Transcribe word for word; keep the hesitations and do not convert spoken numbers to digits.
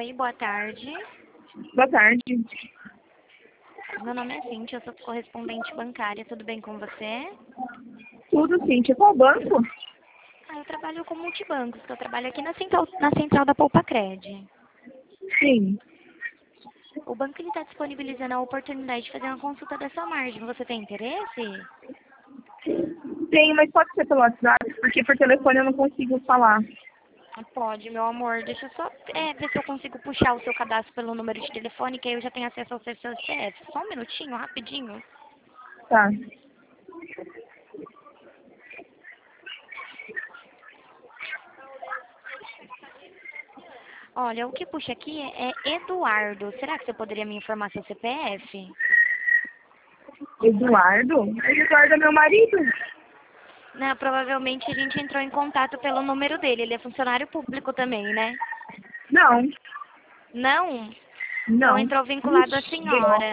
Oi, boa tarde. Boa tarde. Meu nome é Cíntia, eu sou correspondente bancária. Tudo bem com você? Tudo sim. Tipo, qual banco? Ah, eu trabalho com multibancos, que eu trabalho aqui na central, na central da Poupacred. Sim. O banco está disponibilizando a oportunidade de fazer uma consulta da sua margem. Você tem interesse? Tenho, mas pode ser pelo WhatsApp, porque por telefone eu não consigo falar. Pode, meu amor. Deixa eu só é, ver se eu consigo puxar o seu cadastro pelo número de telefone, que aí eu já tenho acesso ao seu C P F. Só um minutinho, rapidinho. Tá. Olha, o que puxa aqui é Eduardo. Será que você poderia me informar seu C P F? Eduardo? Eduardo é meu marido. Não, provavelmente a gente entrou em contato pelo número dele. Ele é funcionário público também, né? Não. Não? Então Não. entrou vinculado à Ixi, senhora.